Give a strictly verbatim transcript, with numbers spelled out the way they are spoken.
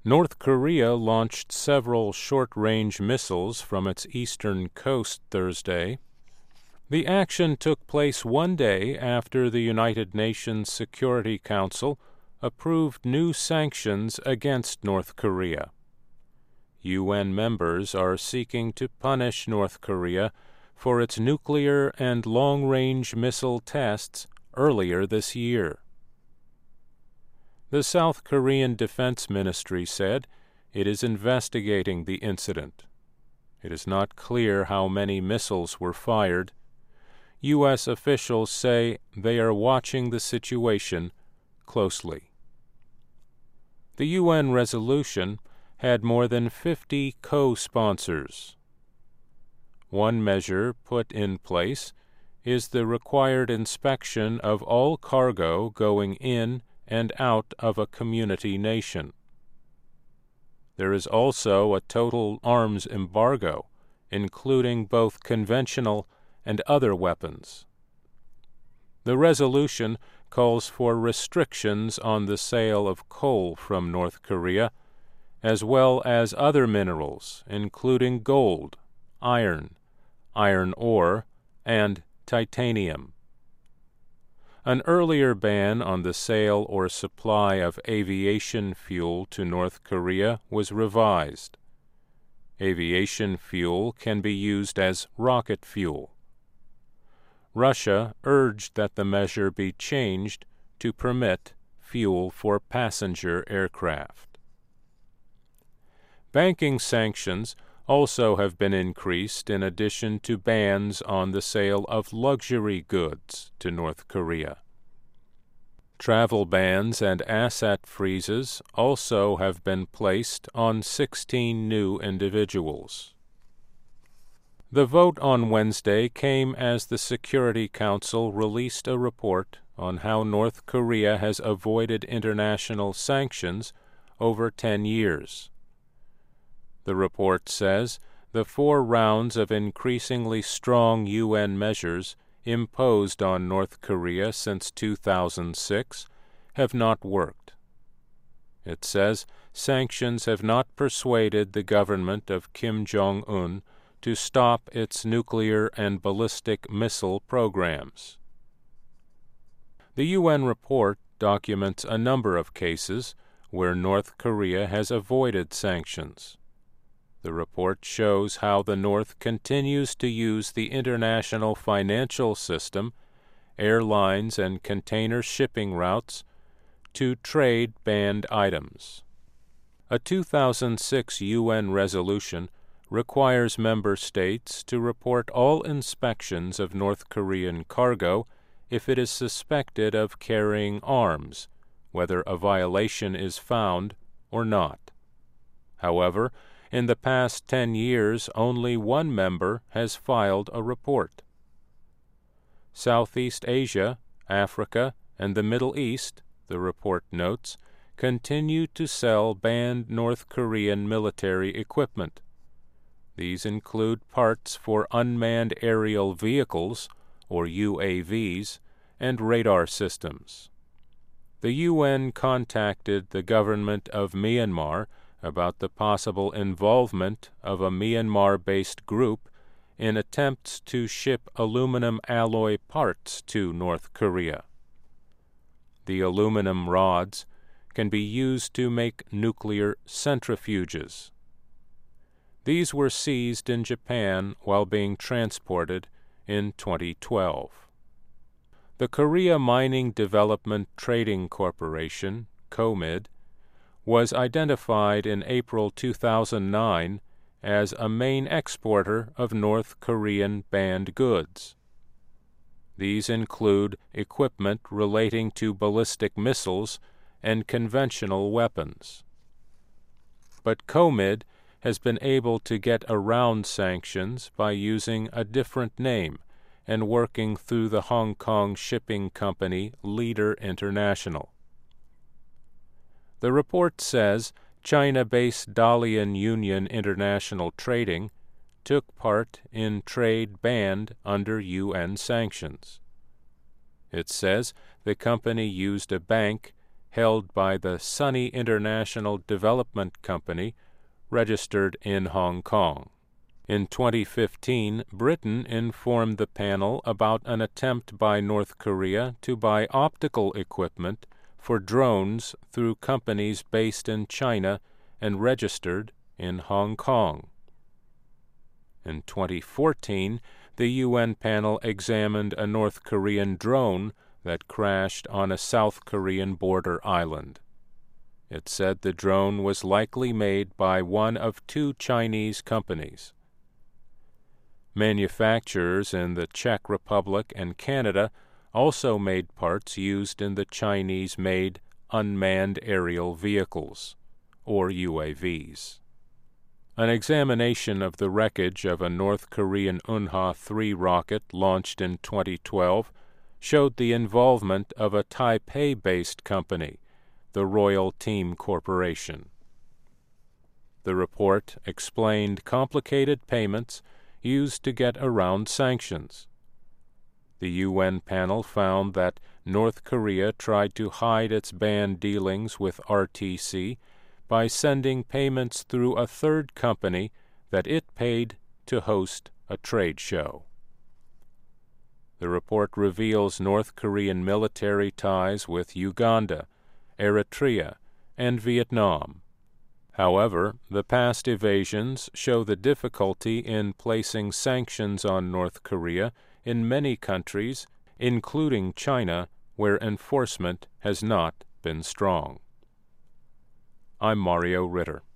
North Korea launched several short-range missiles from its eastern coast Thursday. The action took place one day after the United Nations Security Council approved new sanctions against North Korea. U N members are seeking to punish North Korea for its nuclear and long-range missile tests earlier this year. The South Korean Defense Ministry said it is investigating the incident. It is not clear how many missiles were fired. U S officials say they are watching the situation closely. The U N resolution had more than fifty co-sponsors. One measure put in place is the required inspection of all cargo going in and out of a community nation. There is also a total arms embargo, including both conventional and other weapons. The resolution calls for restrictions on the sale of coal from North Korea, as well as other minerals, including gold, iron, iron ore, and titanium. An earlier ban on the sale or supply of aviation fuel to North Korea was revised. Aviation fuel can be used as rocket fuel. Russia urged that the measure be changed to permit fuel for passenger aircraft. Banking sanctions also have been increased in addition to bans on the sale of luxury goods to North Korea. Travel bans and asset freezes also have been placed on sixteen new individuals. The vote on Wednesday came as the Security Council released a report on how North Korea has avoided international sanctions over ten years. The report says the four rounds of increasingly strong U N measures imposed on North Korea since two thousand six have not worked. It says sanctions have not persuaded the government of Kim Jong-un to stop its nuclear and ballistic missile programs. The U N report documents a number of cases where North Korea has avoided sanctions. The report shows how the North continues to use the international financial system, airlines and container shipping routes to trade banned items. A two thousand six U N resolution requires member states to report all inspections of North Korean cargo if it is suspected of carrying arms, whether a violation is found or not. However, in the past ten years, only one member has filed a report. Southeast Asia, Africa, and the Middle East, the report notes, continue to sell banned North Korean military equipment. These include parts for unmanned aerial vehicles, or U A Vs, and radar systems. The U N contacted the government of Myanmar about the possible involvement of a Myanmar-based group in attempts to ship aluminum alloy parts to North Korea. The aluminum rods can be used to make nuclear centrifuges. These were seized in Japan while being transported in twenty twelve. The Korea Mining Development Trading Corporation, KOMID, was identified in April two thousand nine as a main exporter of North Korean banned goods. These include equipment relating to ballistic missiles and conventional weapons. But KOMID has been able to get around sanctions by using a different name and working through the Hong Kong shipping company Leader International. The report says China-based Dalian Union International Trading took part in trade banned under U N sanctions. It says the company used a bank held by the Sunny International Development Company, registered in Hong Kong. In twenty fifteen, Britain informed the panel about an attempt by North Korea to buy optical equipment for drones through companies based in China and registered in Hong Kong. In twenty fourteen, the U N panel examined a North Korean drone that crashed on a South Korean border island. It said the drone was likely made by one of two Chinese companies. Manufacturers in the Czech Republic and Canada also made parts used in the Chinese-made unmanned aerial vehicles, or U A Vs. An examination of the wreckage of a North Korean Unha three rocket launched in twenty twelve showed the involvement of a Taipei-based company, the Royal Team Corporation. The report explained complicated payments used to get around sanctions. The U N panel found that North Korea tried to hide its banned dealings with R T C by sending payments through a third company that it paid to host a trade show. The report reveals North Korean military ties with Uganda, Eritrea, and Vietnam. However, the past evasions show the difficulty in placing sanctions on North Korea in many countries, including China, where enforcement has not been strong. I'm Mario Ritter.